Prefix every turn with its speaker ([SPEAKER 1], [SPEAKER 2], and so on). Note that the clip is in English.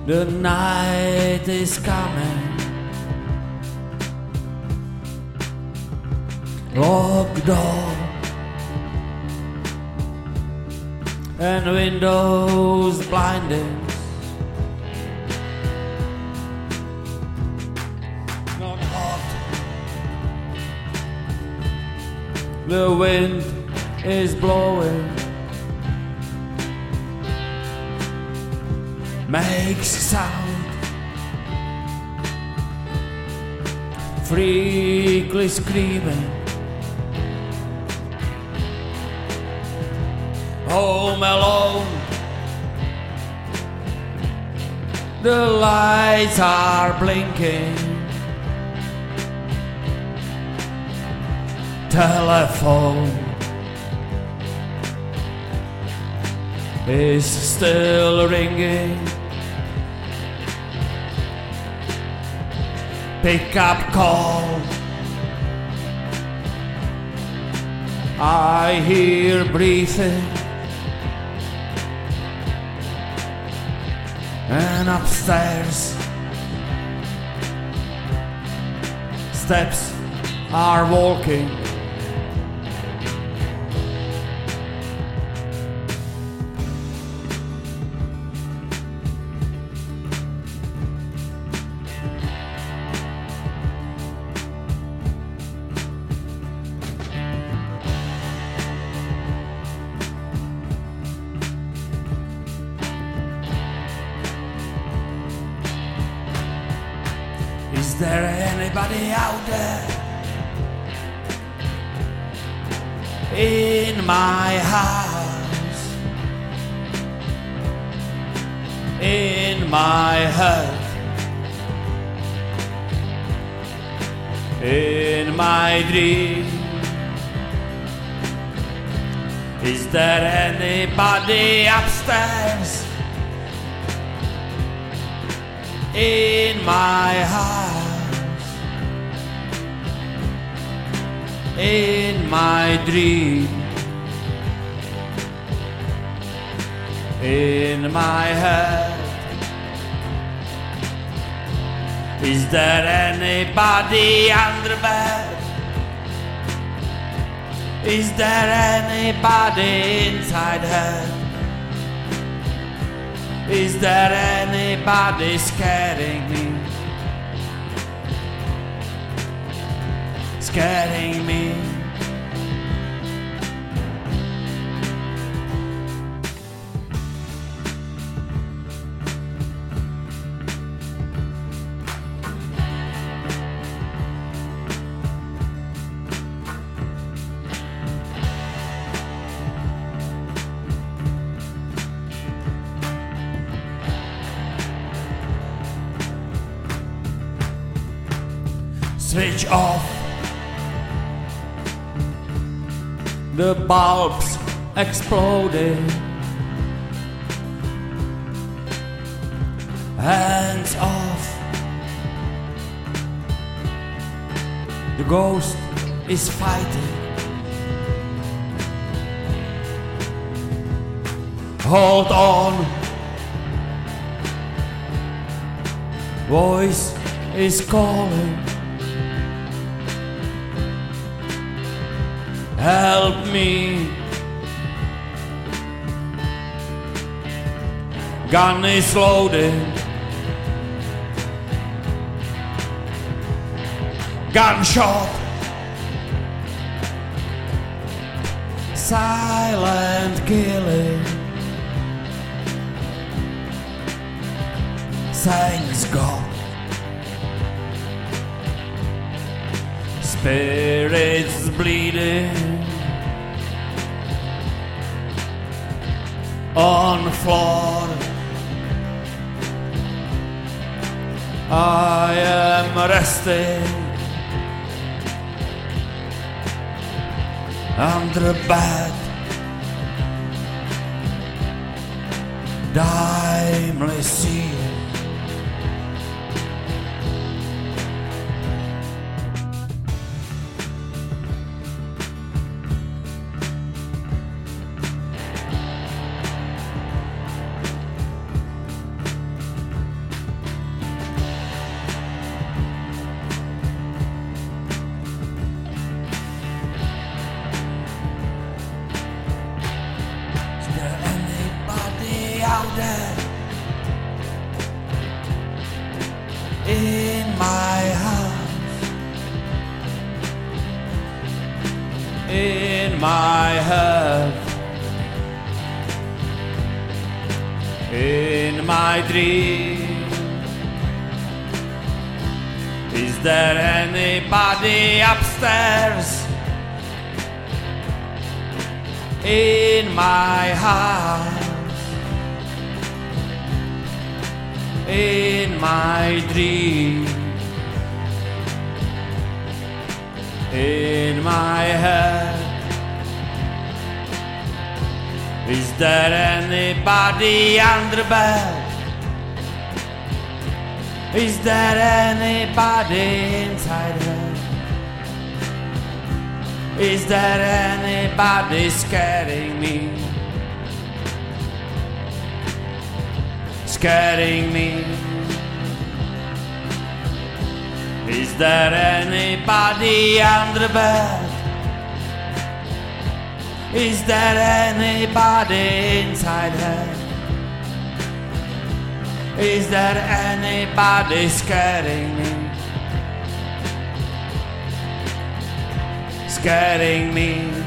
[SPEAKER 1] The night is coming. Lock door and windows blinding. Not hot. The wind is blowing. Makes sound. Freakly screaming. Home alone. The lights are blinking. Telephone is still ringing. Pick up call. I hear breathing. And upstairs, steps are walking. Is there anybody out there in my house, in my head, in my dream? Is there anybody upstairs in my house, in my dream, in my head? Is there anybody under bed? Is there anybody inside her? Is there anybody scaring me? Scaring me? Switch off. The bulbs exploding. Hands off. The ghost is fighting. Hold on. Voice is calling. Help me. Gun is loaded. Gunshot. Silent killing. Thanks God. Spirits bleeding on the floor. I am resting under a bed. Dimly sealed. in my head, in my dream. Is there anybody upstairs? In my house, in my dream, in my head. Is there anybody under bed? Is there anybody inside her? Is there anybody scaring me? Scaring me? Is there anybody under bed? Is there anybody inside her? Is there anybody scaring me? Scaring me?